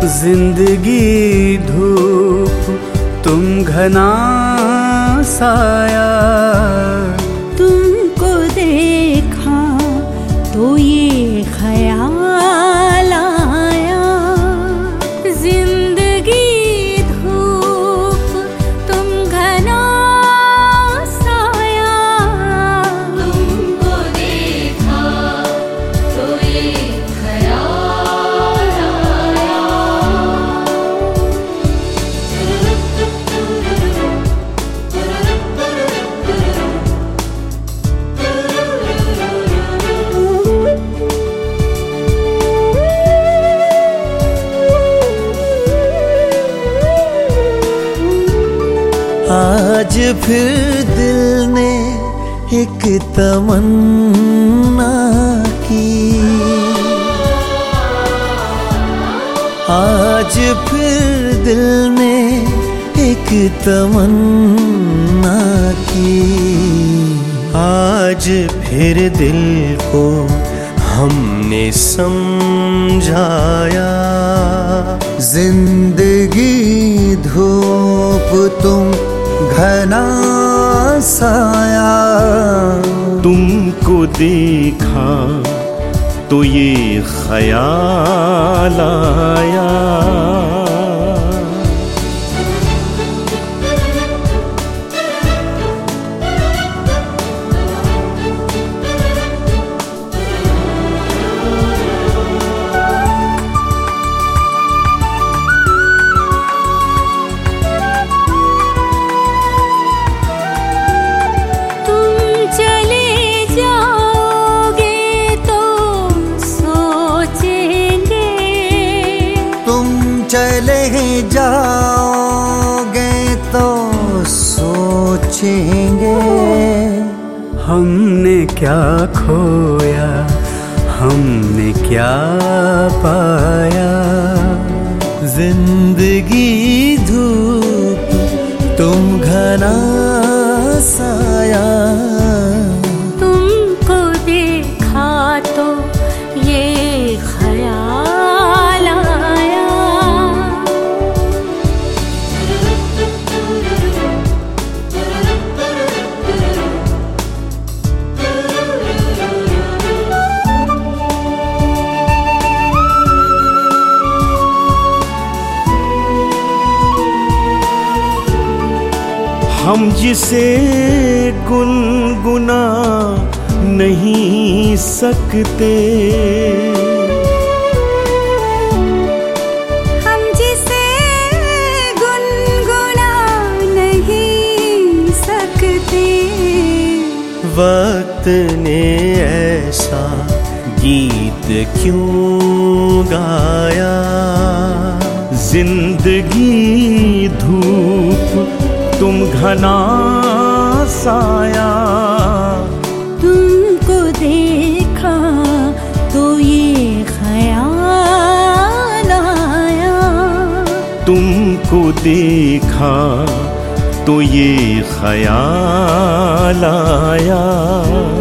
जिंदगी धूप तुम घना साया, तुमको देखा तो ये ख्याल आया। जिंदगी धूप तुम घना साया, तुमको देखा तो ये ख्याल आया। आज फिर दिल ने एक तमन्ना की, आज फिर दिल ने एक तमन्ना की। आज फिर दिल को हमने समझाया, जिंदगी धूप तुम घना साया, तुमको देखा तो ये ख्याल आया। चले जाओगे तो सोचेंगे, हमने क्या खोया हमने क्या पाया। जिंदगी धूप तुम घना साया, तुमको देखा तो ये ख्याल आया। हम जिसे गुनगुना नहीं सकते, हम जिसे गुनगुना नहीं सकते, वक्त ने ऐसा गीत क्यों गाया। जिंदगी धूप तुम घना साया, तुमको देखा तो ये ख्याल आया। तुमको देखा तो ये ख्याल आया।